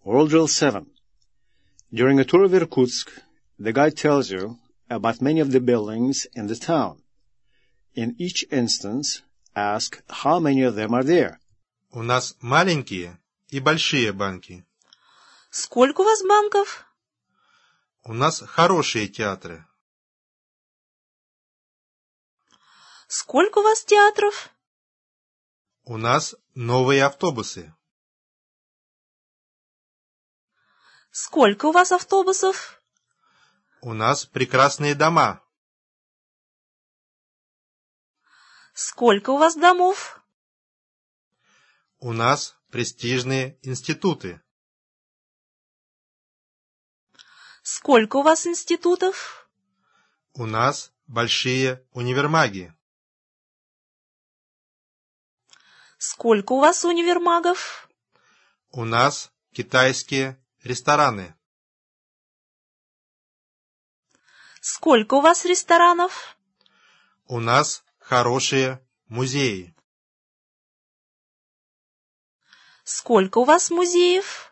World Drill 7. During a tour of Irkutsk, the guide tells you about many of the buildings in the town. In each instance, ask how many of them are there. У нас маленькие и большие банки. Сколько у вас банков? У нас хорошие театры. Сколько у вас театров? У нас новые автобусы. Сколько у вас автобусов? У нас прекрасные дома. Сколько у вас домов? У нас престижные институты. Сколько у вас институтов? У нас большие универмаги. Сколько у вас универмагов? У нас китайские рестораны. Сколько у вас ресторанов? У нас хорошие музеи. Сколько у вас музеев?